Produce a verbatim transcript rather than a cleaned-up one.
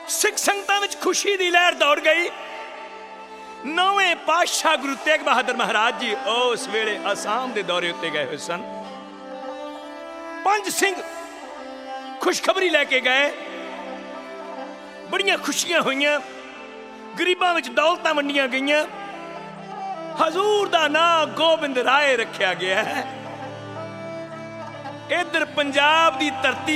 सिख संगतां विच खुशी दी लहर दौड़ गई। नौवें पातशाह गुरु तेग बहादुर महाराज जी उस वेले आसाम के दौरे उत्ते गए हुए सन। पंज सिंह खुशखबरी लैके गए, बड़ियां खुशियां हुई, गरीबां विच दौलतां वंडियां गईयां। हजूर दा नाम गोबिंद राय रखा गया है। इधर पंजाब दी धरती